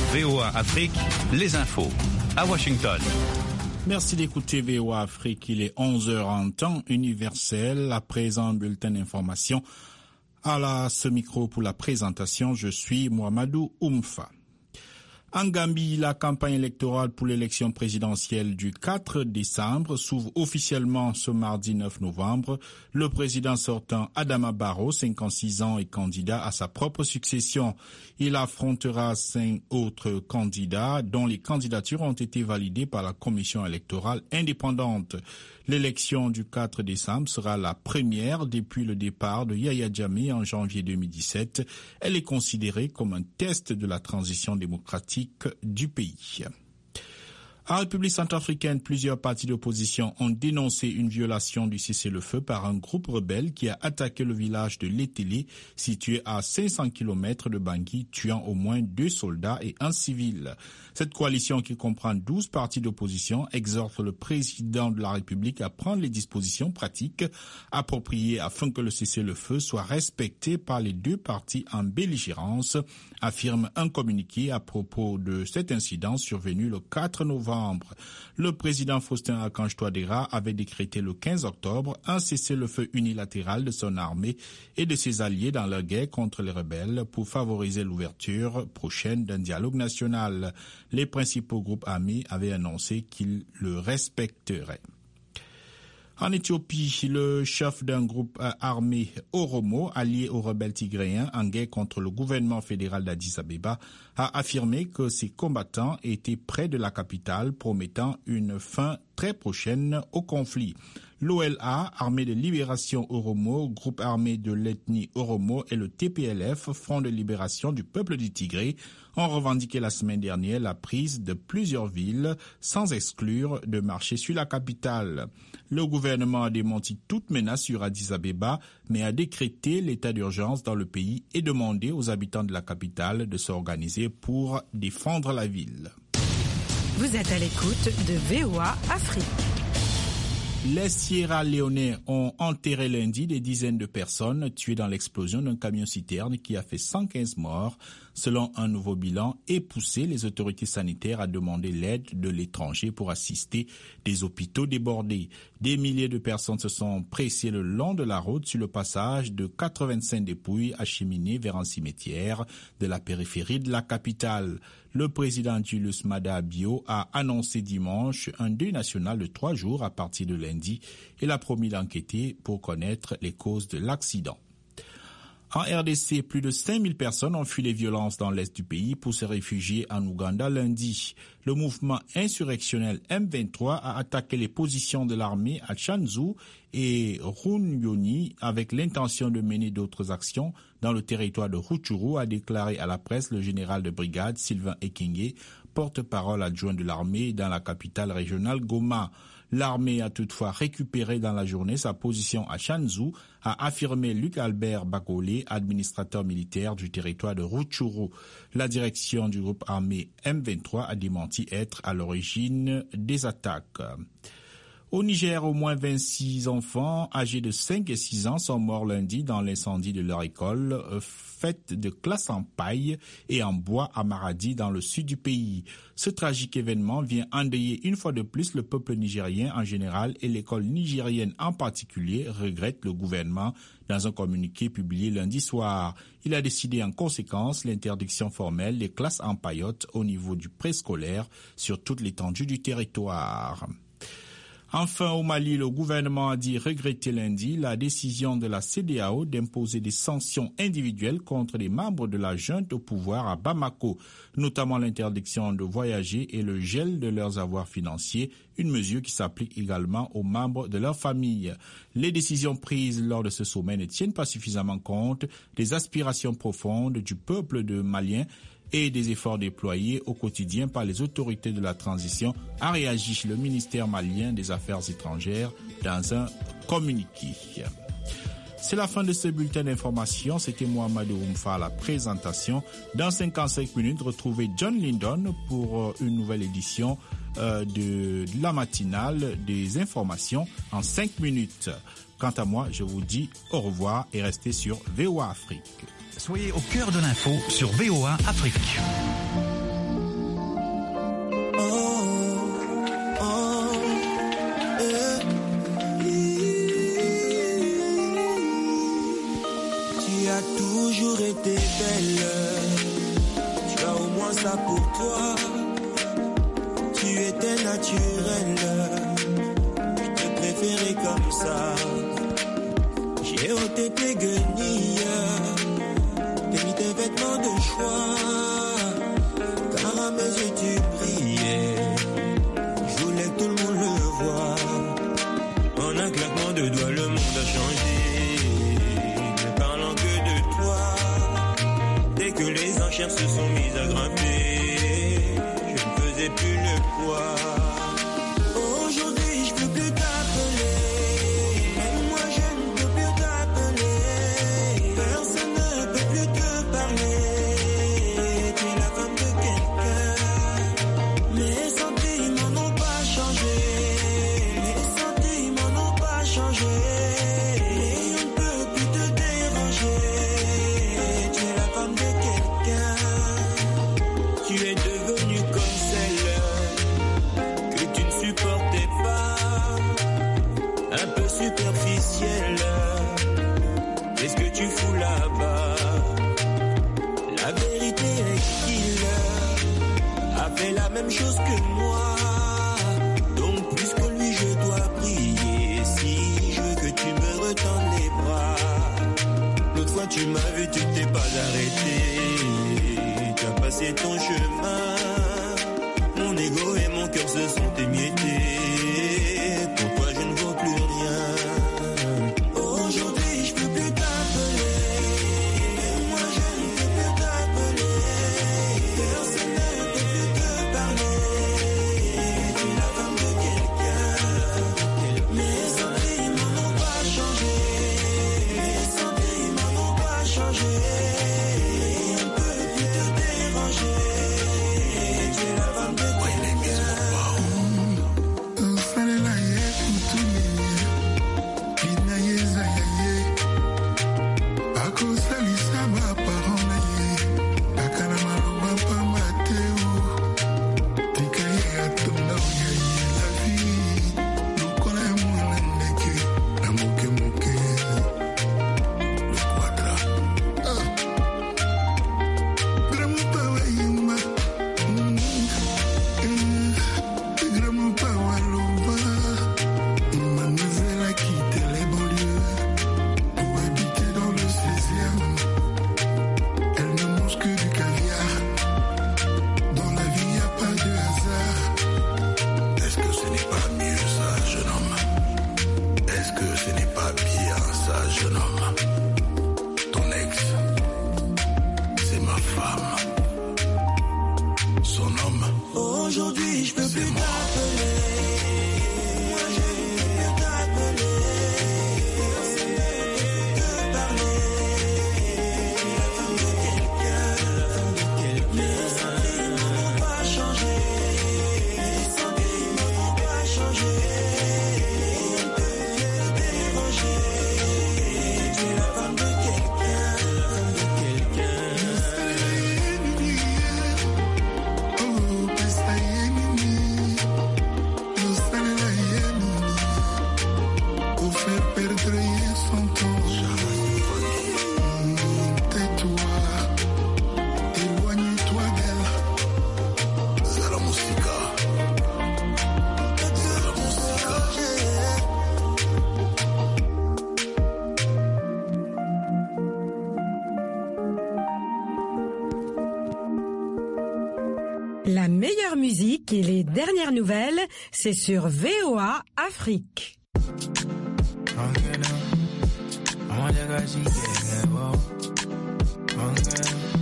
VOA Afrique, les infos. À Washington. Merci d'écouter VOA Afrique. Il est 11h en temps universel. À présent, bulletin d'information. À ce micro pour la présentation, je suis Mohamedou Oumfa. En Gambie, la campagne électorale pour l'élection présidentielle du 4 décembre s'ouvre officiellement ce mardi 9 novembre. Le président sortant Adama Barrow, 56 ans, est candidat à sa propre succession. Il affrontera 5 autres candidats dont les candidatures ont été validées par la commission électorale indépendante. L'élection du 4 décembre sera la première depuis le départ de Yahya Jammeh en janvier 2017. Elle est considérée comme un test de la transition démocratique du pays. En République centrafricaine, plusieurs partis d'opposition ont dénoncé une violation du cessez-le-feu par un groupe rebelle qui a attaqué le village de Létélé, situé à 500 km de Bangui, tuant au moins 2 soldats et un civil. Cette coalition, qui comprend 12 partis d'opposition, exhorte le président de la République à prendre les dispositions pratiques appropriées afin que le cessez-le-feu soit respecté par les 2 parties en belligérance, affirme un communiqué à propos de cet incident survenu le 4 novembre. Le président Faustin Archange Touadéra avait décrété le 15 octobre un cessez-le-feu unilatéral de son armée et de ses alliés dans leur guerre contre les rebelles pour favoriser l'ouverture prochaine d'un dialogue national. Les principaux groupes armés avaient annoncé qu'ils le respecteraient. En Éthiopie, le chef d'un groupe armé Oromo, allié aux rebelles tigréens en guerre contre le gouvernement fédéral d'Addis Abeba, a affirmé que ses combattants étaient près de la capitale, promettant une fin très prochaine au conflit. L'OLA, Armée de libération Oromo, groupe armé de l'ethnie Oromo, et le TPLF, Front de libération du peuple du Tigré, ont revendiqué la semaine dernière la prise de plusieurs villes, sans exclure de marcher sur la capitale. Le gouvernement a démenti toute menace sur Addis Abeba, mais a décrété l'état d'urgence dans le pays et demandé aux habitants de la capitale de s'organiser pour défendre la ville. Vous êtes à l'écoute de VOA Afrique. Les Sierra Leonais ont enterré lundi des dizaines de personnes tuées dans l'explosion d'un camion-citerne qui a fait 115 morts, selon un nouveau bilan, et poussé les autorités sanitaires à demander l'aide de l'étranger pour assister des hôpitaux débordés. Des milliers de personnes se sont pressées le long de la route sur le passage de 85 dépouilles acheminées vers un cimetière de la périphérie de la capitale. Le président Julius Maada Bio a annoncé dimanche un deuil national de 3 jours à partir de lundi. Il a promis d'enquêter pour connaître les causes de l'accident. En RDC, plus de 5000 personnes ont fui les violences dans l'est du pays pour se réfugier en Ouganda lundi. Le mouvement insurrectionnel M23 a attaqué les positions de l'armée à Tchanzu et Runyoni avec l'intention de mener d'autres actions dans le territoire de Rutshuru, a déclaré à la presse le général de brigade Sylvain Ekenge, porte-parole adjoint de l'armée dans la capitale régionale Goma. L'armée a toutefois récupéré dans la journée sa position à Tchanzu, a affirmé Luc Albert Bagolé, administrateur militaire du territoire de Rutshuru. La direction du groupe armé M23 a démenti être à l'origine des attaques. Au Niger, au moins 26 enfants âgés de 5 et 6 ans sont morts lundi dans l'incendie de leur école, faite de classes en paille et en bois à Maradi, dans le sud du pays. Ce tragique événement vient endeuiller une fois de plus le peuple nigérien en général et l'école nigérienne en particulier, regrette le gouvernement dans un communiqué publié lundi soir. Il a décidé en conséquence l'interdiction formelle des classes en paillotte au niveau du préscolaire sur toute l'étendue du territoire. Enfin, au Mali, le gouvernement a dit regretter lundi la décision de la CEDEAO d'imposer des sanctions individuelles contre les membres de la junte au pouvoir à Bamako, notamment l'interdiction de voyager et le gel de leurs avoirs financiers, une mesure qui s'applique également aux membres de leur famille. Les décisions prises lors de ce sommet ne tiennent pas suffisamment compte des aspirations profondes du peuple de Malien et des efforts déployés au quotidien par les autorités de la transition, a réagi le ministère malien des Affaires étrangères dans un communiqué. C'est la fin de ce bulletin d'information. C'était Mohamedou Oumfa à la présentation. Dans 55 minutes, retrouvez John Lindon pour une nouvelle édition de la matinale des informations en 5 minutes. Quant à moi, je vous dis au revoir et restez sur VOA Afrique. Soyez au cœur de l'info sur VOA Afrique. t'es belle, tu as au moins ça pour toi. Tu étais naturelle, je te préférais comme ça. J'ai ôté tes guenilles, t'as mis tes vêtements de choix, car à mes yeux tu brillais. Je voulais que tout le monde le voie. En un claquement de doigts, le monde a changé. Ne parlant que de toi. Dès que les enchères se sont mises à grimper, je ne faisais plus le poids. Aujourd'hui, je peux plus t'appeler. Même moi, je ne peux plus t'appeler. Personne ne peut plus te parler. Tu es la femme de quelqu'un. Mes sentiments n'ont pas changé. Mes sentiments n'ont pas changé. Et on ne peut plus te déranger. Tu es la femme de quelqu'un. Tu es devenue comme celle que tu ne supportais pas, un peu superficielle. Qu'est-ce que tu fous là-bas? La vérité est qu'il a fait la même chose que moi. Donc plus que lui je dois prier. Si je veux que tu me retendes les bras. L'autre fois tu m'as vu, tu t'es pas arrêté. Tu as passé ton chemin. Mon ego et mon cœur se sont émiettés. Pour toi je ne vaux plus rien. Aujourd'hui je peux plus t'appeler. Moi je ne peux plus t'appeler. Personne ne peut plus te parler. Tu es la femme de quelqu'un. Mes sentiments n'ont pas changé. Mes sentiments n'ont pas changé. On ne peut plus te déranger. Tu es la femme de quelqu'un. Aujourd'hui, je peux plus t'appeler. Moi, je ne peux plus t'appeler. Personne ne peut te parler. Tu es la femme de quelqu'un. Mes sentiments n'ont pas changé. Mes sentiments n'ont pas changé. On ne peut plus te déranger. Tu es la femme de quelqu'un. La meilleure musique et les dernières nouvelles, c'est sur VOA Afrique. I'm